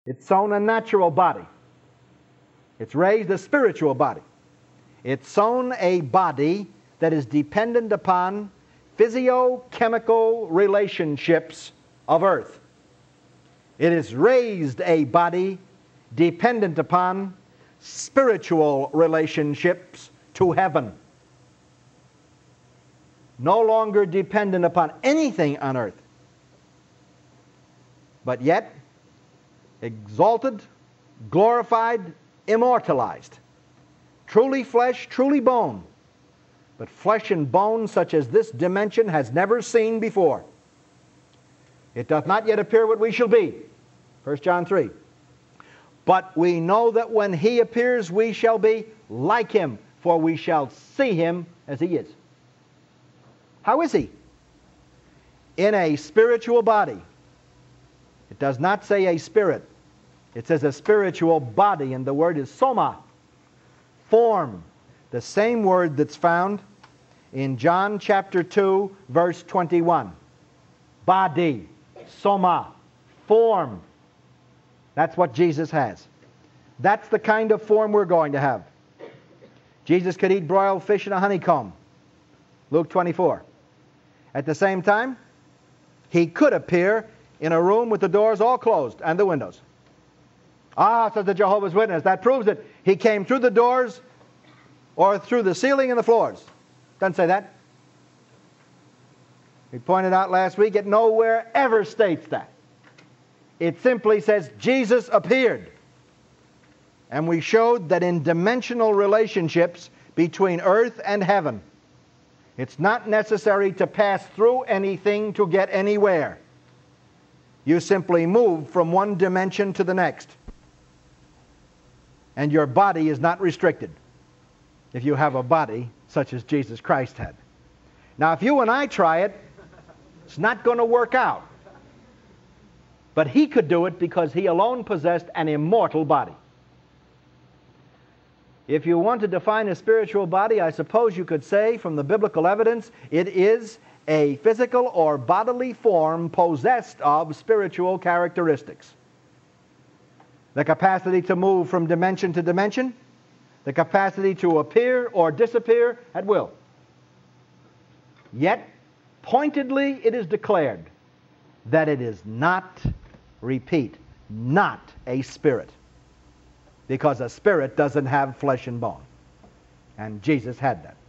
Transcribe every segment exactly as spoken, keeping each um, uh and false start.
It's sown a natural body. It's raised a spiritual body. It's sown a body that is dependent upon physiochemical relationships of earth. It is raised a body dependent upon spiritual relationships to heaven. No longer dependent upon anything on earth, but yet exalted, glorified, immortalized. Truly flesh, truly bone, but flesh and bone such as this dimension has never seen before. It doth not yet appear what we shall be. First John three. But we know that when He appears, we shall be like Him, for we shall see Him as He is. How is He? In a spiritual body. It does not say a spirit. It says a spiritual body, and the word is soma, form. The same word that's found in John chapter two, verse twenty-one. Body, soma, form. That's what Jesus has. That's the kind of form we're going to have. Jesus could eat broiled fish in a honeycomb. Luke twenty-four. At the same time, He could appear in a room with the doors all closed and the windows. Ah, says the Jehovah's Witness, that proves that He came through the doors or through the ceiling and the floors. Doesn't say that. We pointed out last week it nowhere ever states that. It simply says Jesus appeared. And we showed that in dimensional relationships between earth and heaven, it's not necessary to pass through anything to get anywhere. You simply move from one dimension to the next. And your body is not restricted if you have a body such as Jesus Christ had. Now, if you and I try it, it's not going to work out. But He could do it because He alone possessed an immortal body. If you want to define a spiritual body, I suppose you could say from the biblical evidence, it is a physical or bodily form possessed of spiritual characteristics. The capacity to move from dimension to dimension, the capacity to appear or disappear at will. Yet, pointedly it is declared that it is not, repeat, not a spirit. Because a spirit doesn't have flesh and bone. And Jesus had that.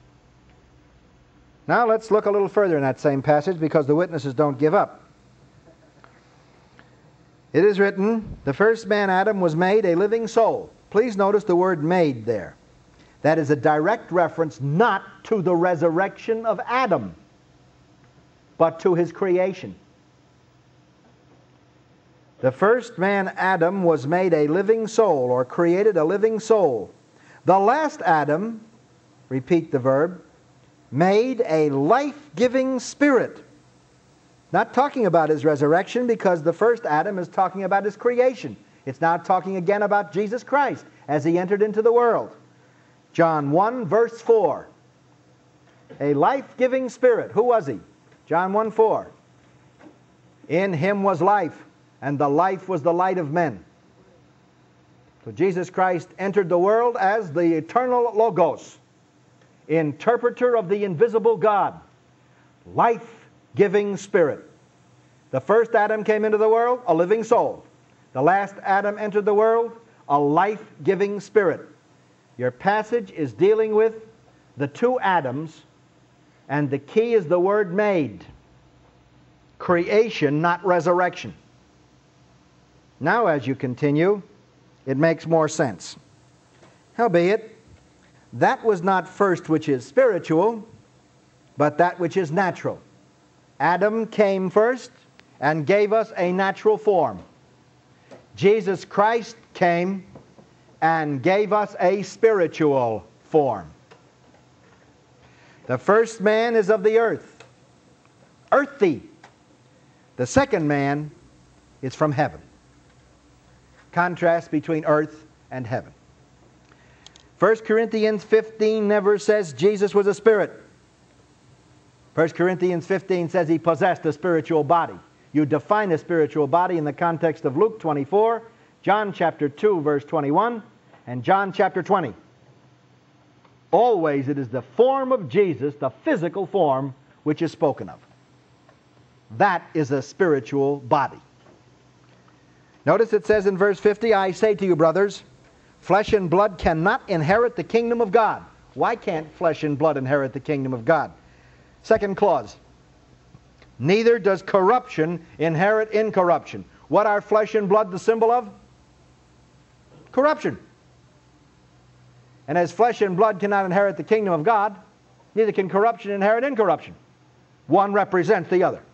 Now let's look a little further in that same passage, because the witnesses don't give up. It is written, the first man, Adam, was made a living soul. Please notice the word made there. That is a direct reference not to the resurrection of Adam, but to his creation. The first man, Adam, was made a living soul, or created a living soul. The last Adam, repeat the verb, made a life-giving spirit. Not talking about his resurrection, because the first Adam is talking about his creation. It's now talking again about Jesus Christ as He entered into the world. John one, verse four. A life-giving spirit. Who was He? John one, four. In Him was life, and the life was the light of men. So Jesus Christ entered the world as the eternal Logos, interpreter of the invisible God, life-giving spirit. The first Adam came into the world, a living soul. The last Adam entered the world, a life-giving spirit. Your passage is dealing with the two Adams, and the key is the word made. Creation, not resurrection. Now, as you continue, it makes more sense. Howbeit, that was not first which is spiritual, but that which is natural. Adam came first and gave us a natural form. Jesus Christ came and gave us a spiritual form. The first man is of the earth, earthy. The second man is from heaven. Contrast between earth and heaven. First Corinthians fifteen never says Jesus was a spirit. First Corinthians fifteen says He possessed a spiritual body. You define a spiritual body in the context of Luke twenty-four, John chapter two, verse twenty-one, and John chapter twenty. Always it is the form of Jesus, the physical form, which is spoken of. That is a spiritual body. Notice it says in verse fifty, I say to you, brothers, flesh and blood cannot inherit the kingdom of God. Why can't flesh and blood inherit the kingdom of God? Second clause, neither does corruption inherit incorruption. What are flesh and blood the symbol of? Corruption. And as flesh and blood cannot inherit the kingdom of God, neither can corruption inherit incorruption. One represents the other.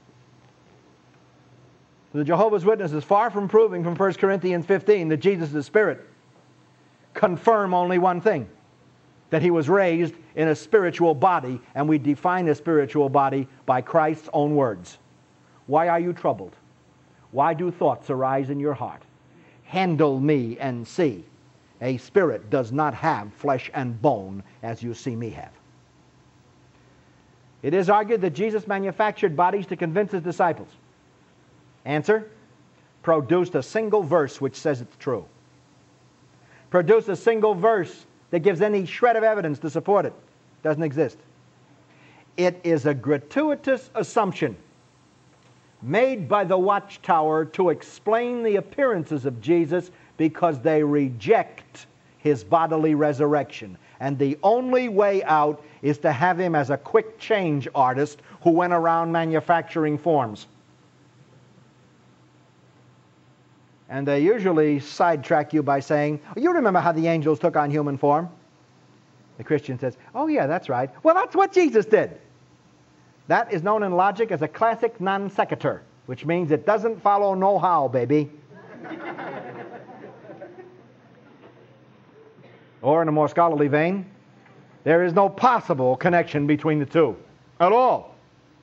The Jehovah's Witnesses, far from proving from First Corinthians fifteen that Jesus is Spirit, confirm only one thing, that He was raised in a spiritual body, and we define a spiritual body by Christ's own words. Why are you troubled? Why do thoughts arise in your heart? Handle me and see. A spirit does not have flesh and bone as you see me have. It is argued that Jesus manufactured bodies to convince His disciples. Answer, produced a single verse which says it's true. Produced a single verse that gives any shred of evidence to support it. Doesn't exist. It is a gratuitous assumption made by the Watchtower to explain the appearances of Jesus because they reject His bodily resurrection. And the only way out is to have Him as a quick change artist who went around manufacturing forms. And they usually sidetrack you by saying, you remember how the angels took on human form? The Christian says, oh yeah, that's right. Well, that's what Jesus did. That is known in logic as a classic non sequitur, which means it doesn't follow no how, baby. Or in a more scholarly vein, there is no possible connection between the two at all.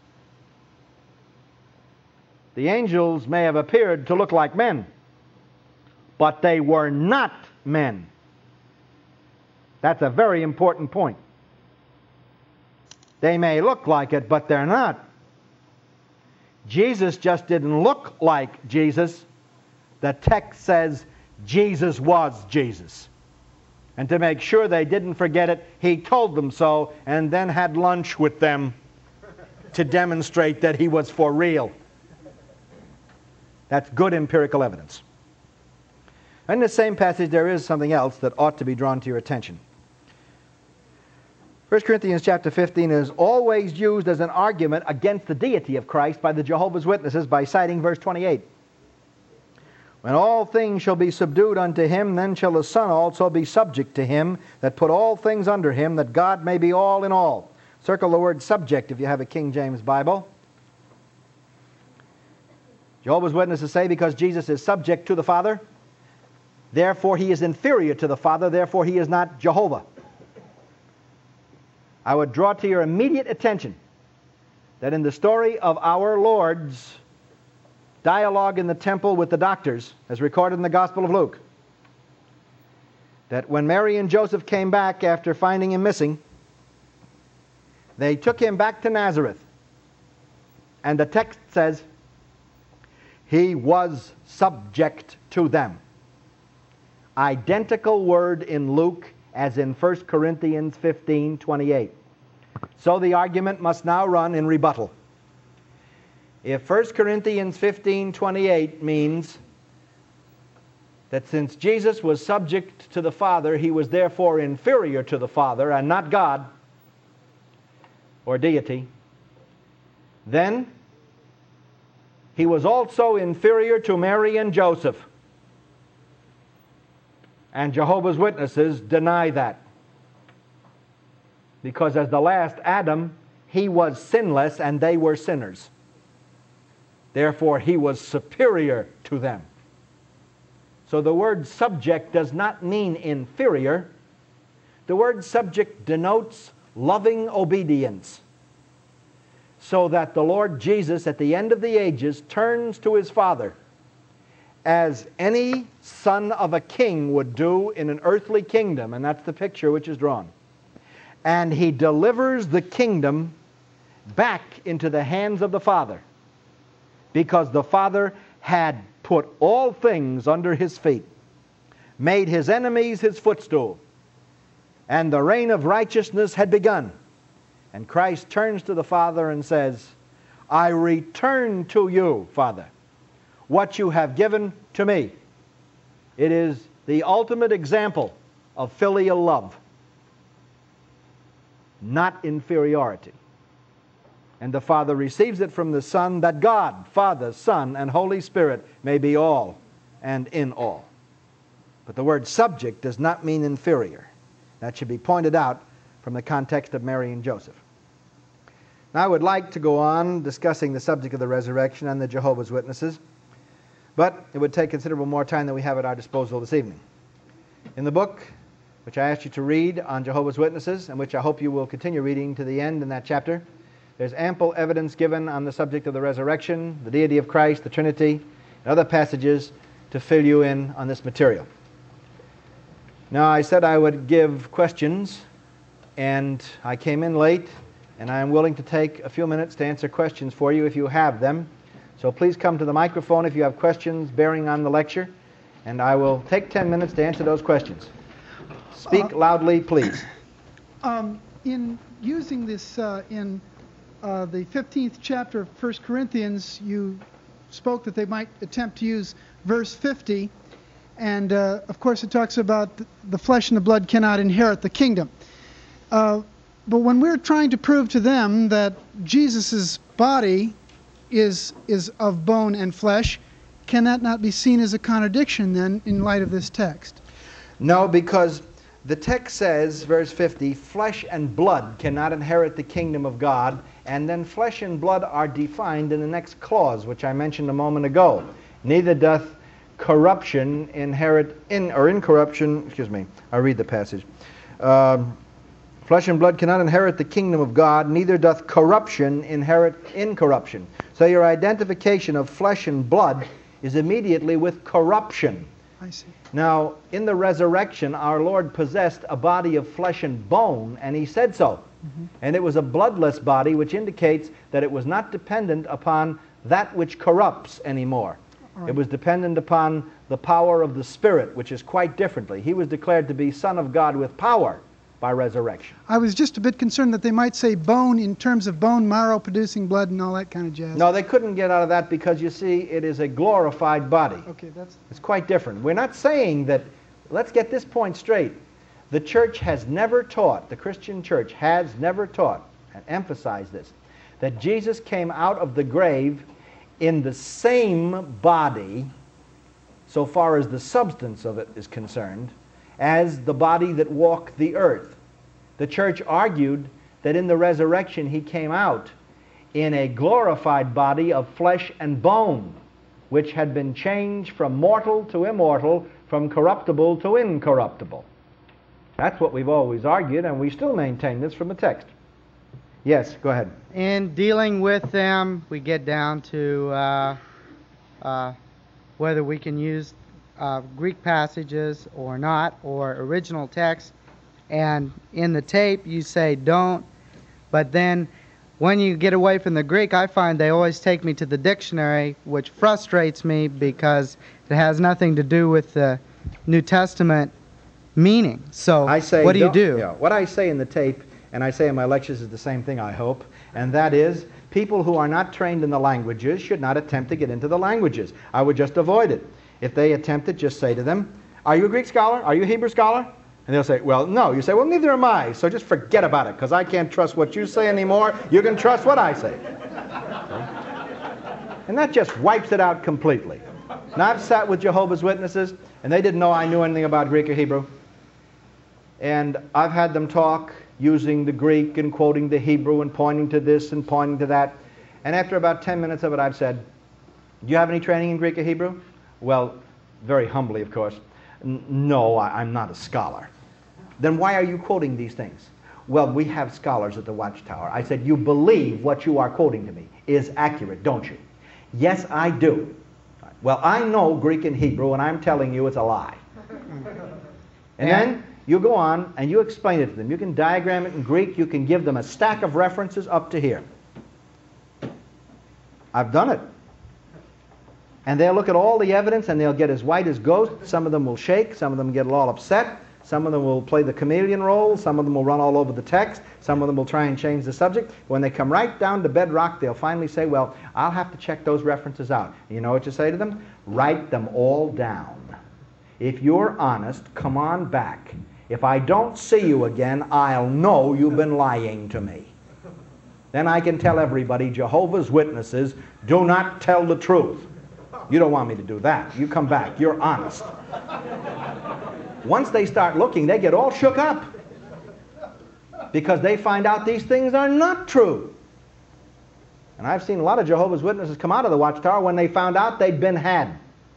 The angels may have appeared to look like men, but they were not men. That's a very important point. They may look like it, but they're not. Jesus just didn't look like Jesus. The text says Jesus was Jesus. And to make sure they didn't forget it, He told them so and then had lunch with them to demonstrate that He was for real. That's good empirical evidence. In the same passage, there is something else that ought to be drawn to your attention. First Corinthians chapter fifteen is always used as an argument against the deity of Christ by the Jehovah's Witnesses by citing verse twenty-eight. When all things shall be subdued unto Him, then shall the Son also be subject to Him that put all things under Him, that God may be all in all. Circle the word subject if you have a King James Bible. Jehovah's Witnesses say because Jesus is subject to the Father, therefore He is inferior to the Father, therefore He is not Jehovah. I would draw to your immediate attention that in the story of our Lord's dialogue in the temple with the doctors, as recorded in the Gospel of Luke, that when Mary and Joseph came back after finding Him missing, they took Him back to Nazareth. And the text says, He was subject to them. Identical word in Luke as in First Corinthians fifteen twenty-eight. So the argument must now run in rebuttal. If First Corinthians fifteen twenty-eight means that since Jesus was subject to the Father, He was therefore inferior to the Father and not God or deity, then He was also inferior to Mary and Joseph. And Jehovah's Witnesses deny that. Because as the last Adam, He was sinless and they were sinners. Therefore, He was superior to them. So the word subject does not mean inferior. The word subject denotes loving obedience. So that the Lord Jesus, at the end of the ages, turns to His Father as any son of a king would do in an earthly kingdom, and that's the picture which is drawn. And He delivers the kingdom back into the hands of the Father. because the Father had put all things under his feet, made his enemies his footstool, and the reign of righteousness had begun. And Christ turns to the Father and says, I return to you, Father, what you have given to me. It is the ultimate example of filial love, not inferiority. And the Father receives it from the Son, that God, Father, Son, and Holy Spirit may be all and in all. But the word subject does not mean inferior. That should be pointed out from the context of Mary and Joseph. Now, I would like to go on discussing the subject of the resurrection and the Jehovah's Witnesses, but it would take considerable more time than we have at our disposal this evening. In the book which I asked you to read on Jehovah's Witnesses, and which I hope you will continue reading to the end in that chapter, there's ample evidence given on the subject of the resurrection, the deity of Christ, the Trinity, and other passages to fill you in on this material. Now, I said I would give questions, and I came in late, and I am willing to take a few minutes to answer questions for you if you have them. So please come to the microphone if you have questions bearing on the lecture, and I will take ten minutes to answer those questions. Speak uh, loudly, please. Um, in using this uh, in uh, the fifteenth chapter of First Corinthians, you spoke that they might attempt to use verse fifty, and uh, of course it talks about the flesh and the blood cannot inherit the kingdom. Uh, but when we're trying to prove to them that Jesus' body is is of bone and flesh, can that not be seen as a contradiction then in light of this text? No, because the text says, verse fifty, flesh and blood cannot inherit the kingdom of God, and then flesh and blood are defined in the next clause, which I mentioned a moment ago. Neither doth corruption inherit, in or incorruption, excuse me, I'll read the passage. Um, flesh and blood cannot inherit the kingdom of God, neither doth corruption inherit incorruption. So your identification of flesh and blood is immediately with corruption. I see. Now, in the resurrection, our Lord possessed a body of flesh and bone, and he said so. Mm-hmm. And it was a bloodless body, which indicates that it was not dependent upon that which corrupts anymore. Right. It was dependent upon the power of the Spirit, which is quite differently. He was declared to be Son of God with power by resurrection. I was just a bit concerned that they might say bone in terms of bone marrow producing blood and all that kind of jazz. No, they couldn't get out of that because, you see, it is a glorified body. Okay, that's... It's quite different. We're not saying that, let's get this point straight. The church has never taught, the Christian church has never taught, and emphasized this, that Jesus came out of the grave in the same body, so far as the substance of it is concerned, as the body that walked the earth. The church argued that in the resurrection he came out in a glorified body of flesh and bone, which had been changed from mortal to immortal, from corruptible to incorruptible. That's what we've always argued, and we still maintain this from the text. Yes, go ahead. In dealing with them, we get down to uh, uh, whether we can use Uh, Greek passages or not, or original text, and in the tape you say don't, but then when you get away from the Greek, I find they always take me to the dictionary, which frustrates me because it has nothing to do with the New Testament meaning. So I say, what do you do? Yeah, what I say in the tape, and I say in my lectures, is the same thing, I hope, and that is, people who are not trained in the languages should not attempt to get into the languages. I would just avoid it. If they attempt it, just say to them, are you a Greek scholar? Are you a Hebrew scholar? And they'll say, well, no. You say, well, neither am I, so just forget about it, because I can't trust what you say anymore. You can trust what I say. Okay? And that just wipes it out completely. Now, I've sat with Jehovah's Witnesses, and they didn't know I knew anything about Greek or Hebrew. And I've had them talk using the Greek and quoting the Hebrew and pointing to this and pointing to that. And after about ten minutes of it, I've said, do you have any training in Greek or Hebrew? Well, very humbly, of course, no, I, I'm not a scholar. Then why are you quoting these things? Well, we have scholars at the Watchtower. I said, you believe what you are quoting to me is accurate, don't you? Yes, I do. Well, I know Greek and Hebrew, and I'm telling you it's a lie. And then you go on and you explain it to them. You can diagram it in Greek. You can give them a stack of references up to here. I've done it. And they'll look at all the evidence and they'll get as white as ghosts. Some of them will shake. Some of them get all upset. Some of them will play the chameleon role. Some of them will run all over the text. Some of them will try and change the subject. When they come right down to bedrock, they'll finally say, well, I'll have to check those references out. You know what you say to them? Write them all down. If you're honest, come on back. If I don't see you again, I'll know you've been lying to me. Then I can tell everybody, Jehovah's Witnesses do not tell the truth. You don't want me to do that. You come back. You're honest. Once they start looking, they get all shook up because they find out these things are not true. And I've seen a lot of Jehovah's Witnesses come out of the Watchtower when they found out they'd been had.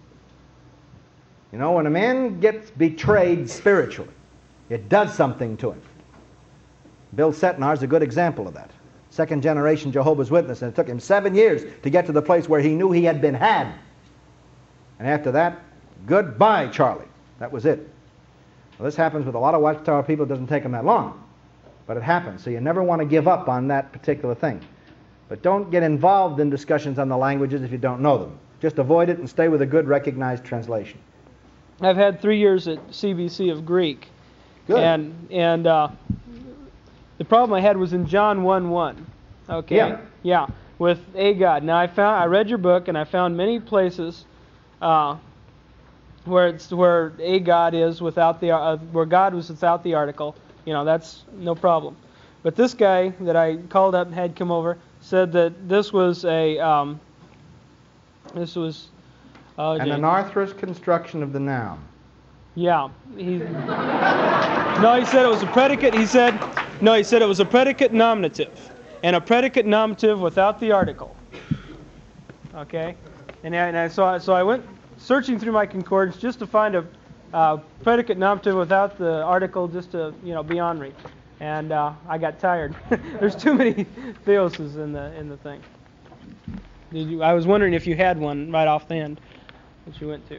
You know, when a man gets betrayed spiritually, it does something to him. Bill Setnar is a good example of that. Second generation Jehovah's Witness, and it took him seven years to get to the place where he knew he had been had. And after that, goodbye, Charlie. That was it. Well, this happens with a lot of Watchtower people. It doesn't take them that long, but it happens. So you never want to give up on that particular thing. But don't get involved in discussions on the languages if you don't know them. Just avoid it and stay with a good recognized translation. I've had three years at C B C of Greek. Good. And and uh, the problem I had was in John one one. Okay. Yeah. Yeah. With a God. Now I found I read your book and I found many places uh, where it's where a God is without the uh, where God was without the article. You know, that's no problem. But this guy that I called up and had come over said that this was a um, this was uh, An anarthrous construction of the noun. Yeah. He, no, he said it was a predicate. He said, no, he said it was a predicate nominative. And a predicate nominative without the article. Okay? And, I, and I, so, I, so I went searching through my concordance just to find a uh, predicate nominative without the article just to, you know, be on read. And uh, I got tired. There's too many theoses in the, in the thing. Did you, I was wondering if you had one right off the end that you went to.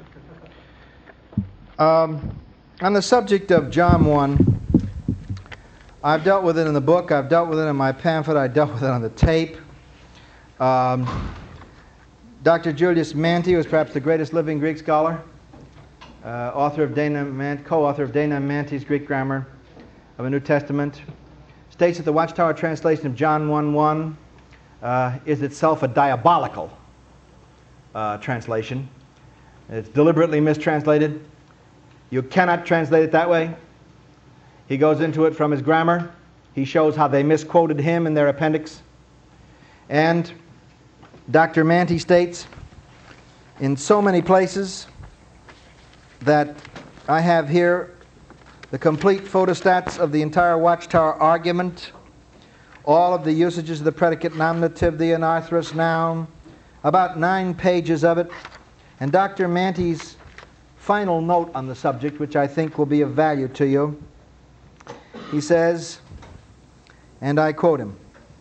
Um, on the subject of John one, I've dealt with it in the book, I've dealt with it in my pamphlet, I dealt with it on the tape. Um, Doctor Julius Manti was perhaps the greatest living Greek scholar, uh, author of Dana Man- co-author of Dana Manti's Greek Grammar of the New Testament, states that the Watchtower translation of John one one uh, is itself a diabolical uh, translation. It's deliberately mistranslated. You cannot translate it that way. He goes into it from his grammar. He shows how they misquoted him in their appendix. And Doctor Manti states in so many places that I have here the complete photostats of the entire Watchtower argument, all of the usages of the predicate nominative, the anarthrous noun, about nine pages of it. And Doctor Manti's final note on the subject, which I think will be of value to you. He says, and I quote him,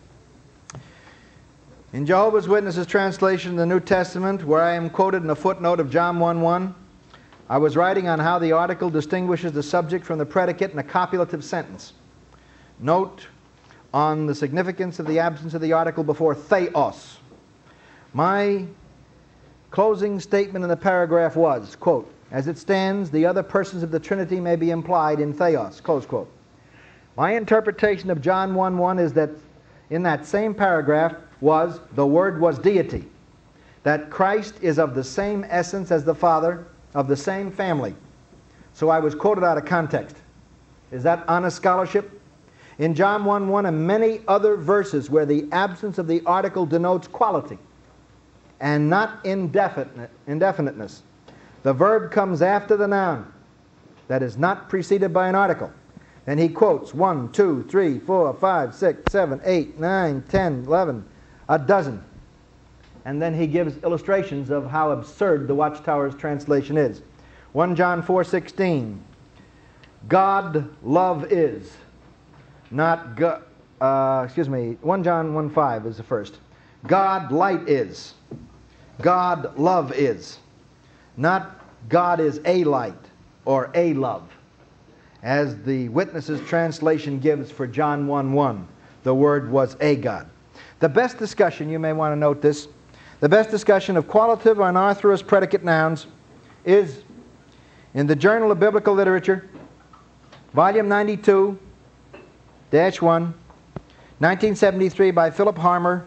in Jehovah's Witnesses' translation of the New Testament, where I am quoted in a footnote of John one one, I was writing on how the article distinguishes the subject from the predicate in a copulative sentence. Note on the significance of the absence of the article before theos. My closing statement in the paragraph was, quote, as it stands, the other persons of the Trinity may be implied in theos, close quote. My interpretation of John one one is that in that same paragraph was, the Word was deity, that Christ is of the same essence as the Father, of the same family. So I was quoted out of context. Is that honest scholarship? In John one one and many other verses where the absence of the article denotes quality and not indefinite, indefiniteness, the verb comes after the noun that is not preceded by an article. And he quotes one, two, three, four, five, six, seven, eight, nine, ten, eleven, a dozen. And then he gives illustrations of how absurd the Watchtower's translation is. First John four sixteen, God love is, not God, uh, excuse me, First John one five is the first. God light is, God love is. Not God is a light or a love, as the Witnesses' translation gives for John one one. The Word was a God. The best discussion, you may want to note this, The best discussion of qualitative or unauthorized predicate nouns is in the Journal of Biblical Literature, volume ninety-two, dash one, nineteen seventy-three, by Philip Harmer.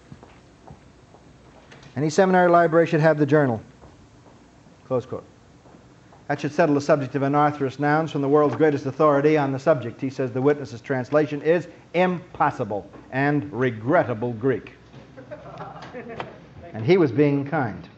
Any seminary library should have the journal. Close quote. That should settle the subject of unauthorized nouns from the world's greatest authority on the subject. He says the witness's translation is impossible and regrettable Greek. And he was being kind.